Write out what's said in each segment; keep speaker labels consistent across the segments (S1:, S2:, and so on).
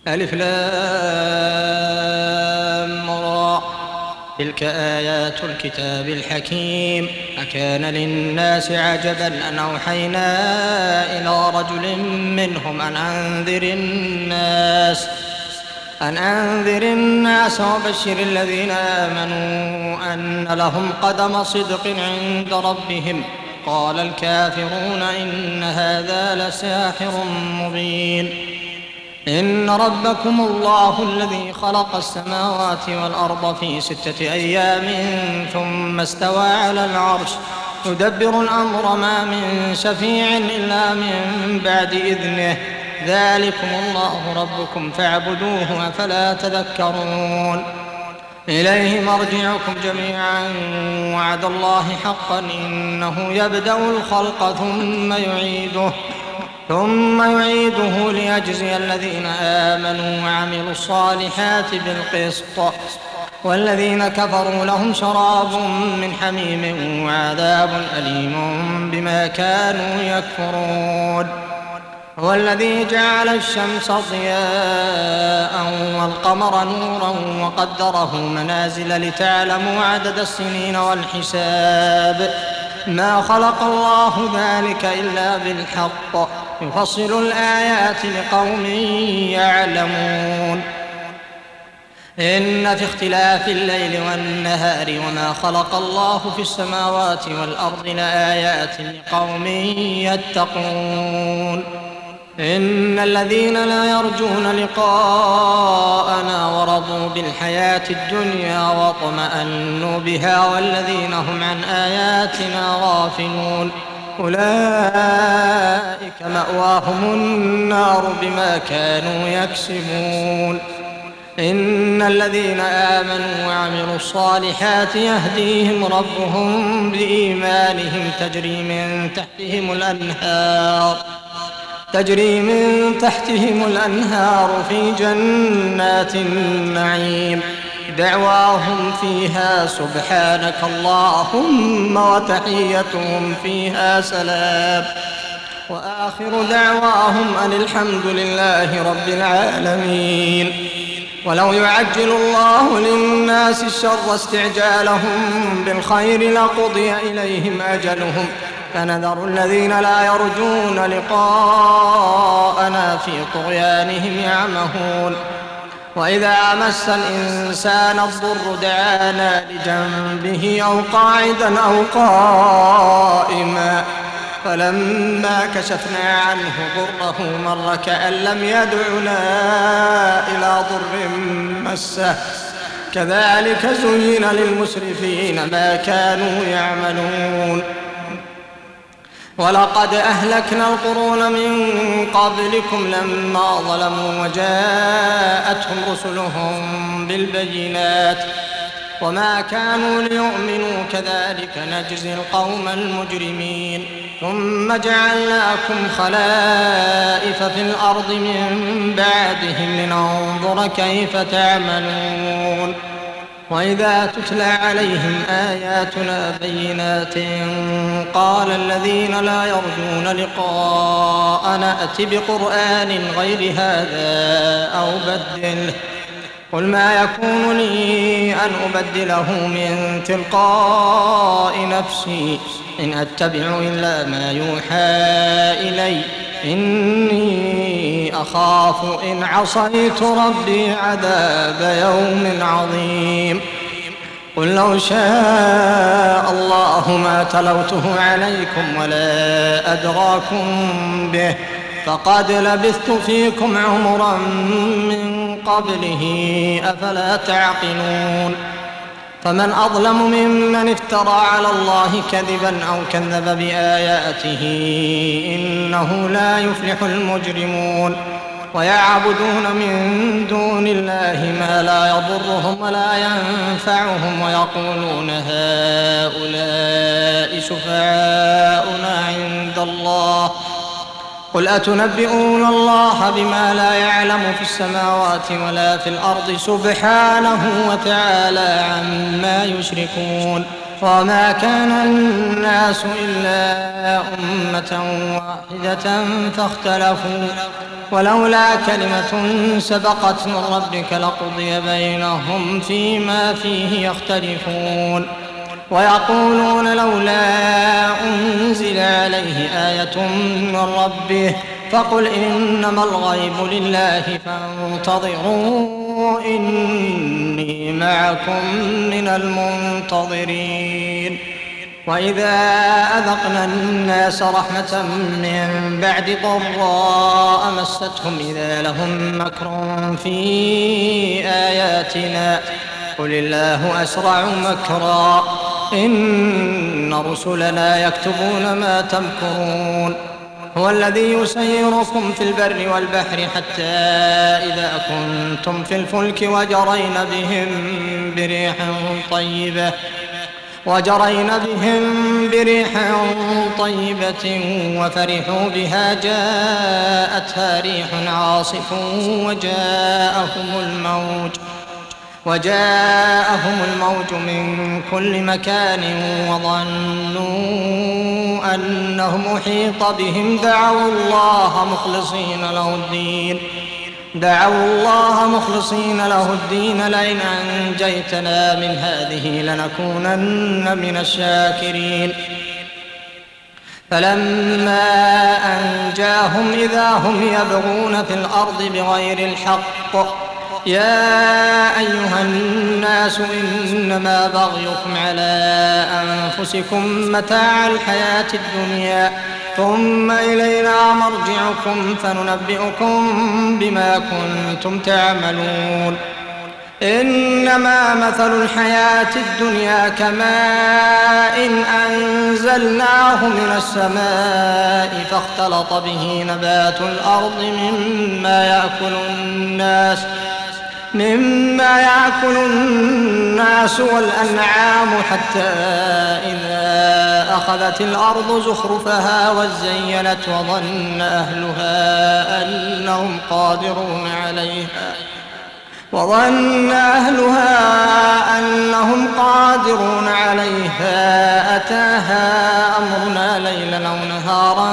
S1: ألف لام را. تلك آيات الكتاب الحكيم. أكان للناس عجبا أن أوحينا إلى رجل منهم أن أنذر الناس وبشر الذين آمنوا أن لهم قدم صدق عند ربهم. قال الكافرون إن هذا لساحر مبين. إن ربكم الله الذي خلق السماوات والأرض في 6 أيام ثم استوى على العرش يدبر الأمر ما من شفيع إلا من بعد إذنه. ذلكم الله ربكم فاعبدوه أفلا تذكرون. إليه مرجعكم جميعا وعد الله حقا إنه يبدأ الخلق ثم يعيده ليجزي الذين آمنوا وعملوا الصالحات بالقسط والذين كفروا لهم شراب من حميم وعذاب أليم بما كانوا يكفرون. هو الذي جعل الشمس ضياء والقمر نورا وقدره منازل لتعلموا عدد السنين والحساب. ما خلق الله ذلك إلا بالحق يفصل الآيات لقوم يعلمون. إن في اختلاف الليل والنهار وما خلق الله في السماوات والأرض لآيات لقوم يتقون. إن الذين لا يرجون لقاءنا ورضوا بالحياة الدنيا واطمأنوا بها والذين هم عن آياتنا غافلون أولئك مأواهم النار بما كانوا يكسبون. إن الذين آمنوا وعملوا الصالحات يهديهم ربهم بإيمانهم تجري من تحتهم الأنهار في جنات النعيم. دعواهم فيها سبحانك اللهم وتحيتهم فيها سلام وآخر دعواهم أن الحمد لله رب العالمين. ولو يعجل الله للناس الشر استعجالهم بالخير لقضي إليهم أجلهم فنذر الذين لا يرجون لقاءنا في طغيانهم يعمهون. وإذا مس الإنسان الضر دعانا لجنبه أو قاعدا أو قائما فلما كشفنا عنه ضره مر كأن لم يدعنا إلى ضر مسه كذلك زين للمسرفين ما كانوا يعملون. ولقد أهلكنا القرون من قبلكم لما ظلموا وجاءتهم رسلهم بالبينات وما كانوا ليؤمنوا كذلك نجزي القوم المجرمين. ثم جعلناكم خلائف في الأرض من بعدهم لننظر كيف تعملون. وإذا تتلى عليهم آياتنا بينات قال الذين لا يرجون لقاءنا ائت بقرآن غير هذا أو بدله قل ما يكون لي أن أبدله من تلقاء نفسي إن أتبع إلا ما يوحى إلي إني أخاف إن عصيت ربي عذاب يوم عظيم. قل لو شاء الله ما تلوته عليكم ولا أدراكم به فقد لبثت فيكم عمرا من قبله أفلا تعقلون. فمن أظلم ممن افترى على الله كذبا أو كذب بآياته إنه لا يفلح المجرمون. ويعبدون من دون الله ما لا يضرهم ولا ينفعهم ويقولون هؤلاء شفعاؤنا عند الله قل أتنبئون الله بما لا يعلم في السماوات ولا في الأرض سبحانه وتعالى عما يشركون. وما كان الناس إلا أمة واحدة فاختلفوا ولولا كلمة سبقت من ربك لقضي بينهم فيما فيه يختلفون ويقولون لولا أنزل عليه آية من ربه فقل إنما الغيب لله فانتظروا إني معكم من المنتظرين. وإذا أذقنا الناس رحمة من بعد ضراء مستهم إذا لهم مكر في آياتنا قل الله أسرع مكرا إن رسلنا يكتبون ما تمكرون. هو الذي يسيركم في البر والبحر حتى إذا كنتم في الفلك وجرين بهم بريح طيبة وفرحوا بها جاءتها ريح عاصف وجاءهم الموج من كل مكان وظنوا أنهم أحيط بهم دعوا الله مخلصين له الدين لئن أنجيتنا من هذه لنكونن من الشاكرين. فلما أنجاهم إذا هم يبغون في الأرض بغير الحق يا أيها الناس إنما بغيكم على أنفسكم متاع الحياة الدنيا ثم إلينا مرجعكم فننبئكم بما كنتم تعملون. إنما مثل الحياة الدنيا كماء أنزلناه من السماء فاختلط به نبات الأرض مما يأكل الناس والأنعام حتى إذا أخذت الأرض زخرفها وزينت وظن أهلها أنهم قادرون عليها أتاها أمرنا ليلا أو نهارا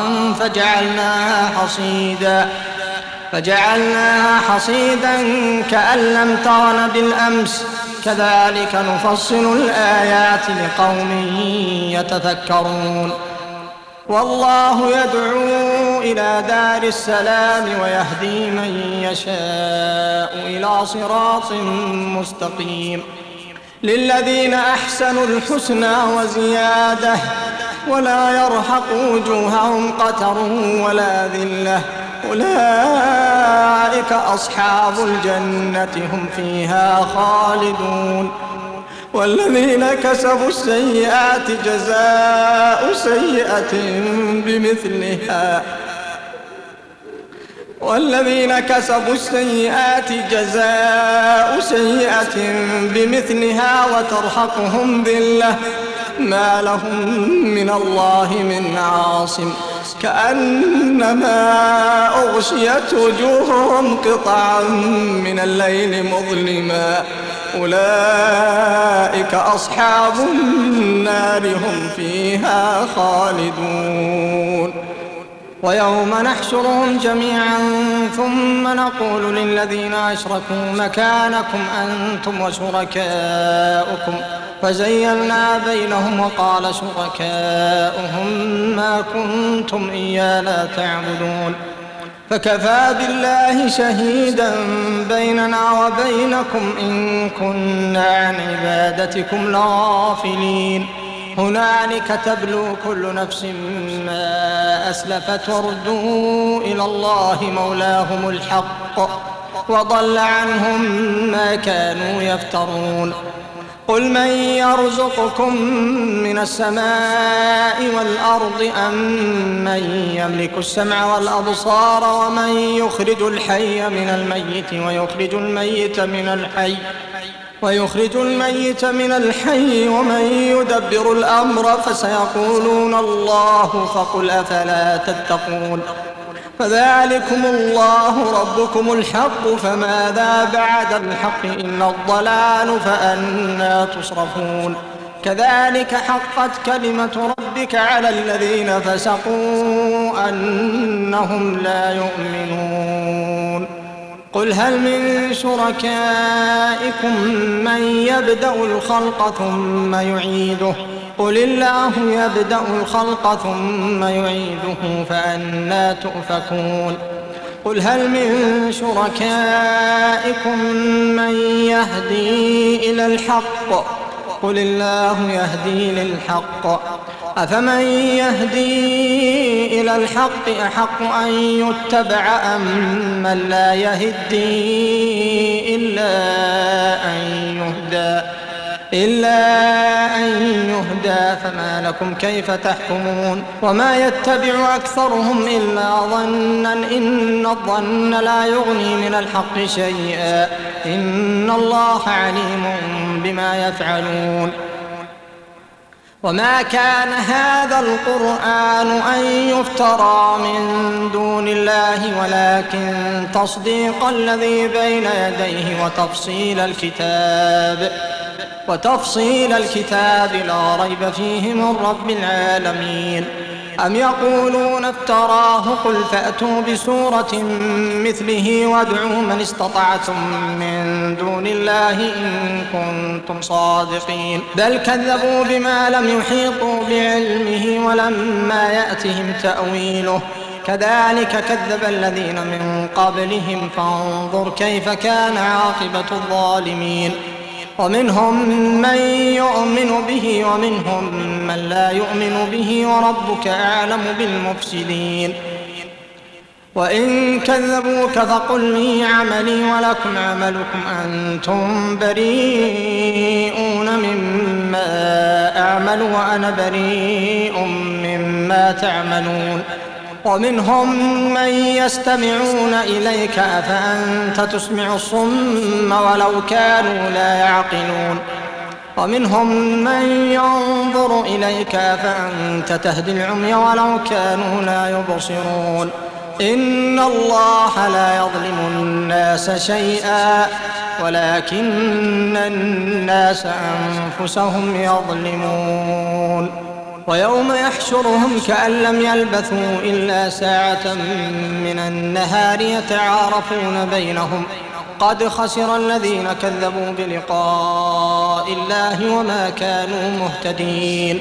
S1: فجعلناها حصيدا كأن لم تغن بالأمس كذلك نفصل الآيات لقوم يتفكرون. والله يدعو إلى دار السلام ويهدي من يشاء إلى صراط مستقيم. للذين أحسنوا الحسنى وزيادة ولا يرهق وجوههم قتر ولا ذلة أولئك أصحاب الجنة هم فيها خالدون. والذين كسبوا السيئات جزاء سيئة بمثلها وترهقهم ذلة ما لهم من الله من عاصم كأنما أغشيت وجوههم قطعا من الليل مظلما أولئك أصحاب النار هم فيها خالدون. ويوم نحشرهم جميعا ثم نقول للذين أشركوا مكانكم أنتم وشركاؤكم فزيّلنا بينهم وقال شركاؤهم ما كنتم إيانا تعبدون فكفى بالله شهيدا بيننا وبينكم إن كنا عن عبادتكم لغافلين. هنالك تبلو كل نفس ما أسلفت وردوا إلى الله مولاهم الحق وضل عنهم ما كانوا يفترون. قل من يرزقكم من السماء والأرض أم من يملك السمع والأبصار ومن يخرج الحي من الميت ويخرج الميت من الحي ومن يدبر الأمر فسيقولون الله فقل أفلا تتقون. فذلكم الله ربكم الحق فماذا بعد الحق إلا الضلال فأنى تصرفون. كذلك حقت كلمة ربك على الذين فسقوا أنهم لا يؤمنون. قل هل من شركائكم من يبدأ الخلق ثم يعيده قل الله يبدأ الخلق ثم يعيده فأنى تؤفكون قل هل من شركائكم من يهدي إلى الحق قل الله يهدي للحق أفمن يهدي إلى الحق أحق أن يتبع أم من لا يهدي إلا أن يهدى فما لكم كيف تحكمون وما يتبع أكثرهم إلا ظنا إن الظن لا يغني من الحق شيئا إن الله عليم بما يفعلون وما كان هذا القرآن أن يفترى من دون الله ولكن تصديق الذي بين يديه وتفصيل الكتاب لا ريب فيه من رب العالمين أم يقولون افتراه قل فأتوا بسورة مثله وادعوا من استطعتم من دون الله إن كنتم صادقين بل كذبوا بما لم يحيطوا بعلمه ولما يأتهم تأويله كذلك كذب الذين من قبلهم فانظر كيف كان عاقبة الظالمين ومنهم من يؤمن به ومنهم من لا يؤمن به وربك أعلم بالمفسدين وإن كذبوك فقل لي عملي ولكم عملكم أنتم بريئون مما أعمل وأنا بريء مما تعملون ومنهم من يستمعون إليك أفأنت تسمع الصم ولو كانوا لا يعقلون ومنهم من ينظر إليك أفأنت تهدي العمي ولو كانوا لا يبصرون إن الله لا يظلم الناس شيئا ولكن الناس أنفسهم يظلمون ويوم يحشرهم كأن لم يلبثوا إلا ساعة من النهار يتعارفون بينهم قد خسر الذين كذبوا بلقاء الله وما كانوا مهتدين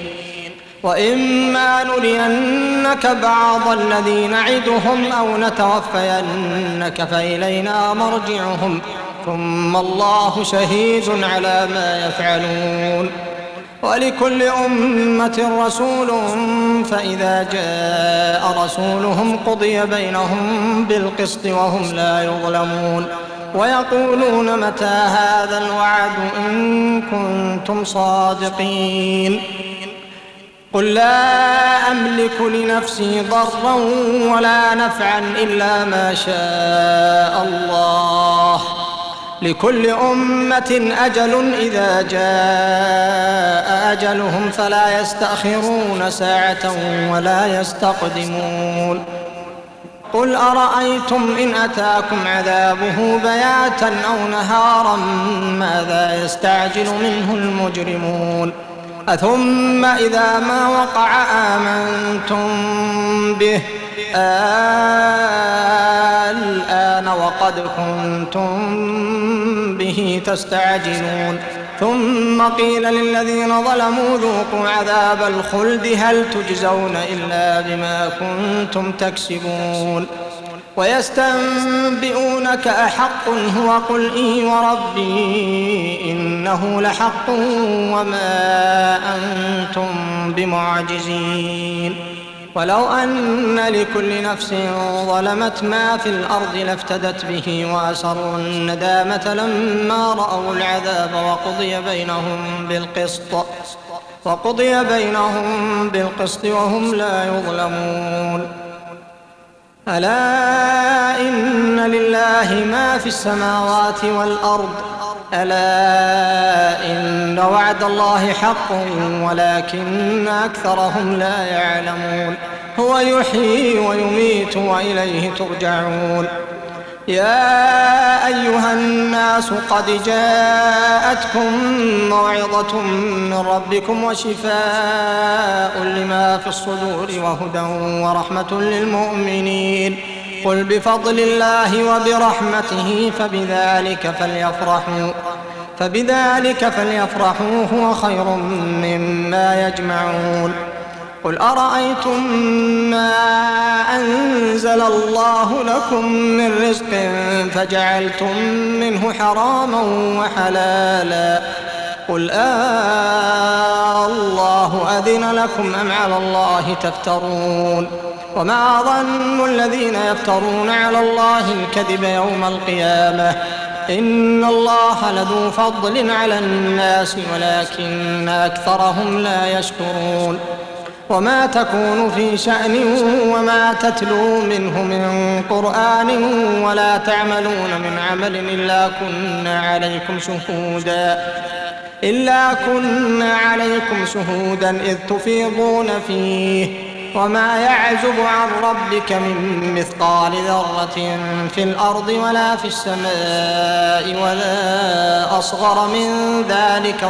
S1: وإما نرينك بعض الذي نعدهم أو نتوفينك فإلينا مرجعهم ثم الله شهيد على ما يفعلون ولكل أمة رسول فإذا جاء رسولهم قضي بينهم بالقسط وهم لا يظلمون ويقولون متى هذا الوعد إن كنتم صادقين قل لا أملك لنفسي ضرا ولا نفعا إلا ما شاء الله لكل أمة أجل إذا جاء أجلهم فلا يستأخرون ساعة ولا يستقدمون قل أرأيتم إن أتاكم عذابه بياتا أو نهارا ماذا يستعجل منه المجرمون أثم إذا ما وقع آمنتم به الآن وقد كنتم به تستعجلون ثم قيل للذين ظلموا ذوقوا عذاب الخلد هل تجزون إلا بما كنتم تكسبون ويستنبئونك أحق هو قل إي وربي إنه لحق وما أنتم بمعجزين ولو أن لكل نفس ظلمت ما في الأرض لافتدت به وأسروا الندامة لما رأوا العذاب وقضي بينهم بالقسط وهم لا يظلمون ألا إن لله ما في السماوات والأرض ألا إن وعد الله حق ولكن أكثرهم لا يعلمون هو يحيي ويميت وإليه ترجعون يا أيها الناس قد جاءتكم موعظة من ربكم وشفاء لما في الصدور وهدى ورحمة للمؤمنين قل بفضل الله وبرحمته فبذلك فليفرحوا هو خير مما يجمعون. قل أرأيتم ما أنزل الله لكم من رزق فجعلتم منه حراما وحلالا قل الله أذن لكم أم على الله تفترون. وما ظن الذين يفترون على الله الكذب يوم القيامة إن الله لذو فضل على الناس ولكن أكثرهم لا يشكرون. وما تكون في شأن وما تتلو منه من قرآن ولا تعملون من عمل إلا كنا عليكم شهودا إذ تفيضون فيه وما يعزب عن ربك من مثقال ذرة في الأرض ولا في السماء ولا أصغر من ذلك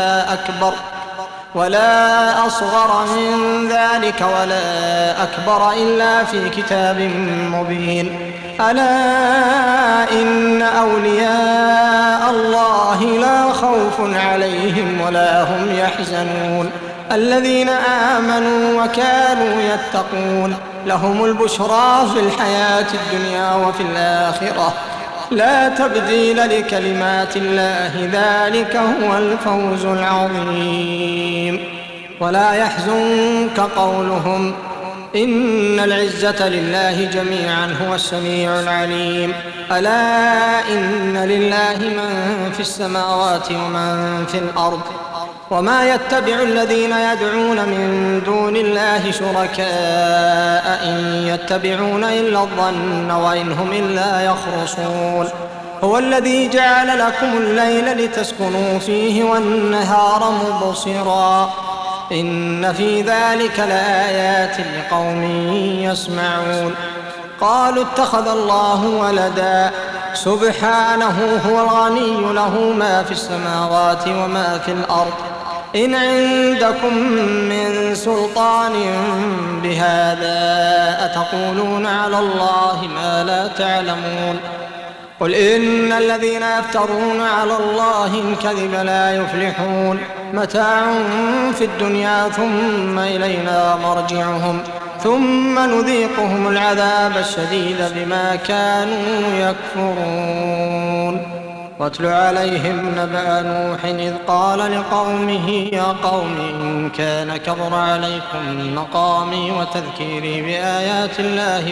S1: ولا أكبر إلا في كتاب مبين. ألا إن أولياء الله لا خوف عليهم ولا هم يحزنون الذين آمنوا وكانوا يتقون لهم البشرى في الحياة الدنيا وفي الآخرة لا تبديل لكلمات الله ذلك هو الفوز العظيم. ولا يحزنك قولهم إن العزة لله جميعا هو السميع العليم. ألا إن لله من في السماوات ومن في الأرض وما يتبع الذين يدعون من دون الله شركاء إن يتبعون إلا الظن وإن هم إلا يخرصون. هو الذي جعل لكم الليل لتسكنوا فيه والنهار مبصرا إن في ذلك لآيات لقوم يسمعون. قالوا اتخذ الله ولدا سبحانه هو الغني له ما في السماوات وما في الأرض إن عندكم من سلطان بهذا أتقولون على الله ما لا تعلمون. قل إن الذين يفترون على الله الكذب لا يفلحون متاع في الدنيا ثم إلينا مرجعهم ثم نذيقهم العذاب الشديد بما كانوا يكفرون. واتل عليهم نبأ نوح إذ قال لقومه يا قوم إن كان كبر عليكم مقامي وتذكيري بآيات الله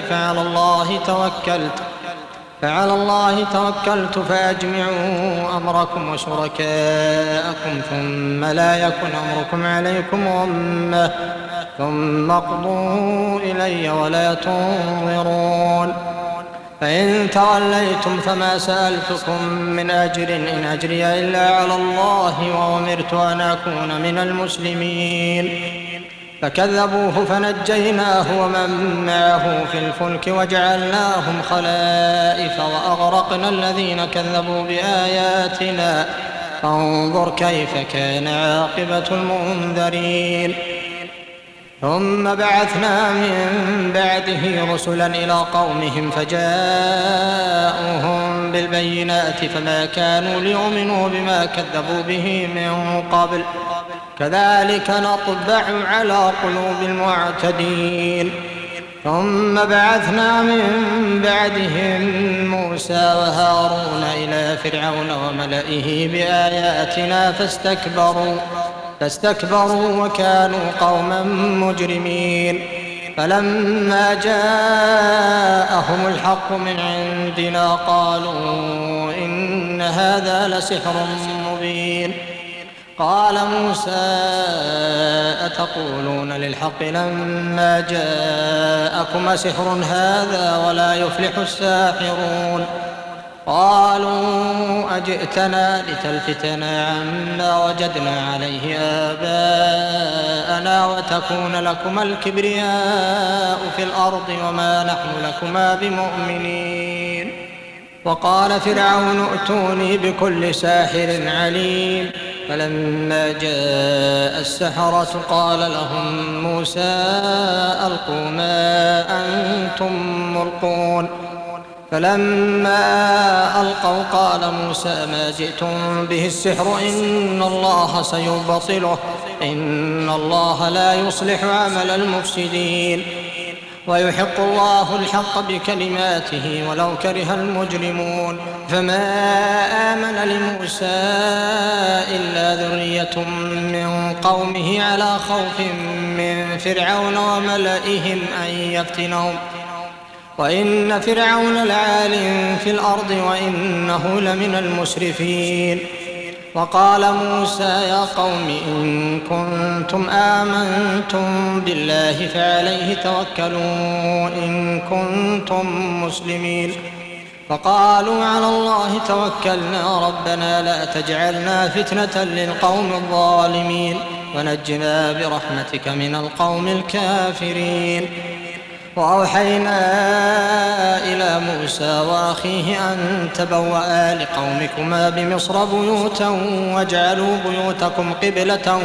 S1: فعلى الله توكلت فأجمعوا أمركم وشركاءكم ثم لا يكن أمركم عليكم غمة ثم اقضوا إلي ولا تنظرون. فإن توليتم فما سألتكم من أجر إن أجري إلا على الله وأمرت أن أكون من المسلمين. فكذبوه فنجيناه ومن معه في الفلك وجعلناهم خلائف وأغرقنا الذين كذبوا بآياتنا فانظر كيف كان عاقبة المنذرين. ثم بعثنا من بعده رسلا إلى قومهم فجاءوهم بالبينات فما كانوا ليؤمنوا بما كذبوا به من قبل كذلك نطبع على قلوب المعتدين. ثم بعثنا من بعدهم موسى وهارون إلى فرعون وملئه بآياتنا فاستكبروا وكانوا قوما مجرمين. فلما جاءهم الحق من عندنا قالوا إن هذا لسحر مبين. قال موسى أتقولون للحق لما جاءكم أسحر هذا ولا يفلح الساحرون. قالوا أجئتنا لتلفتنا عما وجدنا عليه آباءنا وتكون لكما الكبرياء في الأرض وما نحن لكما بمؤمنين. وقال فرعون ائتوني بكل ساحر عليم. فلما جاء السحرة قال لهم موسى ألقوا ما أنتم ملقون فلما ألقوا قال موسى ما جئتم به السحر إن الله سيبطله إن الله لا يصلح عمل المفسدين ويحق الله الحق بكلماته ولو كره المجرمون فما آمن لموسى إلا ذرية من قومه على خوف من فرعون وملئهم أن يفتنهم وإن فرعون لعال في الأرض وإنه لمن المسرفين وقال موسى يا قوم إن كنتم آمنتم بالله فعليه توكلوا إن كنتم مسلمين فقالوا على الله توكلنا ربنا لا تجعلنا فتنة للقوم الظالمين ونجنا برحمتك من القوم الكافرين وأوحينا إلى موسى وأخيه أن تبوأ لقومكما بمصر بيوتا واجعلوا بيوتكم قبلة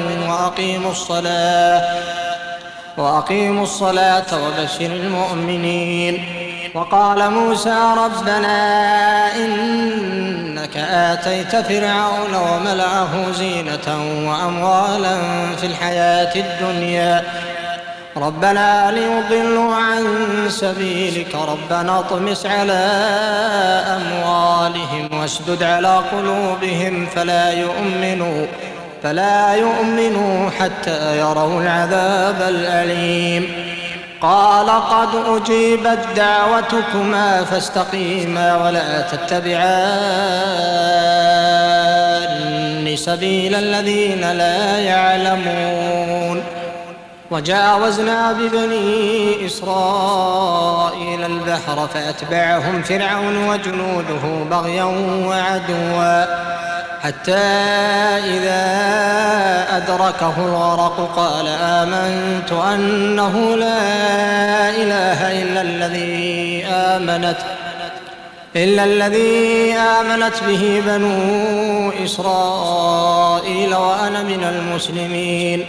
S1: وأقيموا الصلاة وبشر المؤمنين وقال موسى ربنا إنك آتيت فرعون وملأه زينة وأموالا في الحياة الدنيا ربنا ليضلوا عن سبيلك ربنا اطمس على أموالهم واشدد على قلوبهم فلا يؤمنوا حتى يروا العذاب الأليم قال قد أجيبت دعوتكما فاستقيما ولا تتبعان سبيل الذين لا يعلمون وجاوزنا ببني إسرائيل البحر فأتبعهم فرعون وجنوده بغيا وعدوا حتى إذا أدركه الغرق قال آمنت أنه لا إله إلا الذي آمنت به بنو إسرائيل وأنا من المسلمين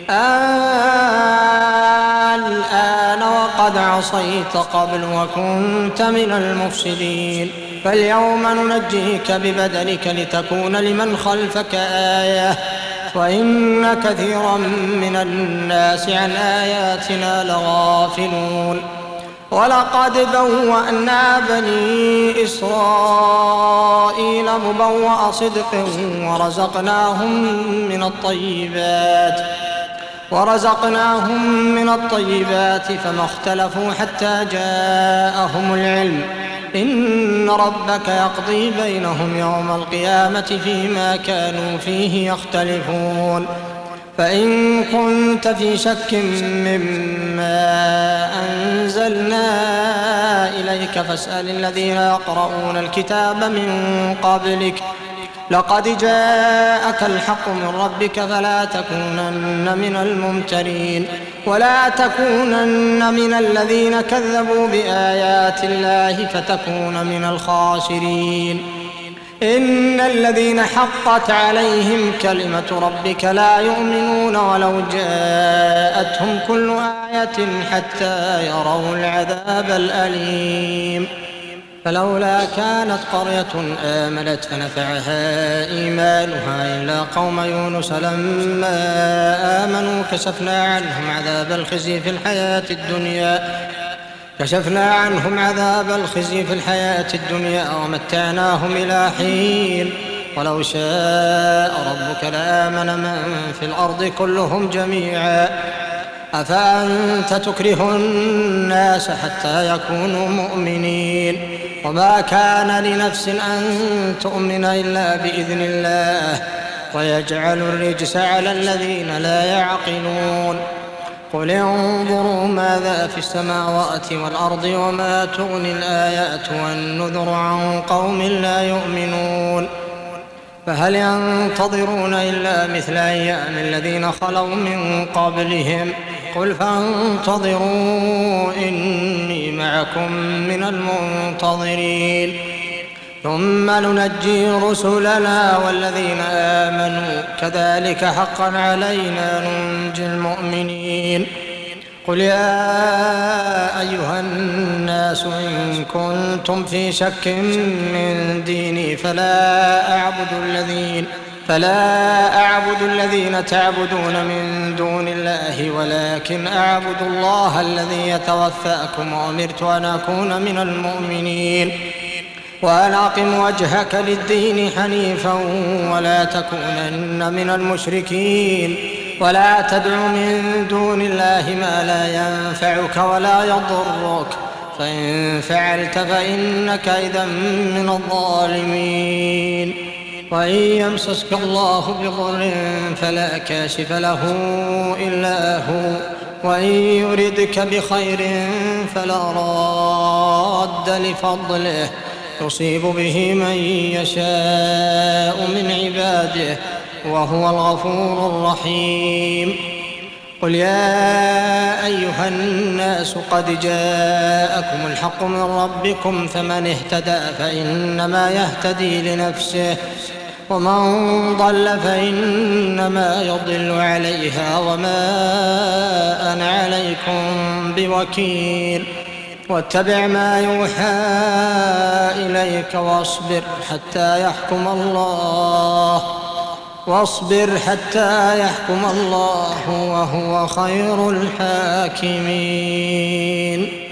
S1: الآن وقد عصيت قبل وكنت من المفسدين فاليوم ننجيك ببدنك لتكون لمن خلفك آية وإن كثيرا من الناس عن آياتنا لغافلون ولقد بوأنا بني إسرائيل مبوأ صدق ورزقناهم من الطيبات فما اختلفوا حتى جاءهم العلم إن ربك يقضي بينهم يوم القيامة فيما كانوا فيه يختلفون فإن كنت في شك مما أنزلنا إليك فاسأل الذين يقرؤون الكتاب من قبلك لقد جاءك الحق من ربك فلا تكونن من الممترين ولا تكونن من الذين كذبوا بآيات الله فتكون من الخاسرين إن الذين حقت عليهم كلمة ربك لا يؤمنون ولو جاءتهم كل آية حتى يروا العذاب الأليم فلولا كانت قرية آمنت فنفعها إيمانها إلا قوم يونس لما آمنوا كشفنا عنهم عذاب الخزي في الحياة الدنيا ومتعناهم إلى حين ولو شاء ربك لآمن من في الأرض كلهم جميعا أفأنت تكره الناس حتى يكونوا مؤمنين وما كان لنفس أن تؤمن إلا بإذن الله ويجعل الرجس على الذين لا يعقلون قل انظروا ماذا في السماوات والأرض وما تغني الآيات والنذر عن قوم لا يؤمنون فهل ينتظرون إلا مثل أيام الذين خلوا من قبلهم قل فانتظروا إني معكم من المنتظرين ثم ننجي رسلنا والذين آمنوا كذلك حقا علينا ننجي المؤمنين. قل يا أيها الناس إن كنتم في شك من ديني فلا أعبد الذين تعبدون من دون الله ولكن أعبد الله الذي يتوفاكم وأمرت أن أكون من المؤمنين وأن أقم وجهك للدين حنيفا ولا تكونن من المشركين ولا تدع من دون الله ما لا ينفعك ولا يضرك فإن فعلت فإنك إذا من الظالمين. وإن يمسسك الله بضر فلا كاشف له إلا هو وإن يردك بخير فلا راد لفضله يصيب به من يشاء من عباده وهو الغفور الرحيم. قل يا أيها الناس قد جاءكم الحق من ربكم فمن اهتدى فإنما يهتدي لنفسه ومن ضل فإنما يضل عليها وما أنا عليكم بوكيل. واتبع ما يوحى إليك واصبر حتى يحكم الله وهو خير الحاكمين.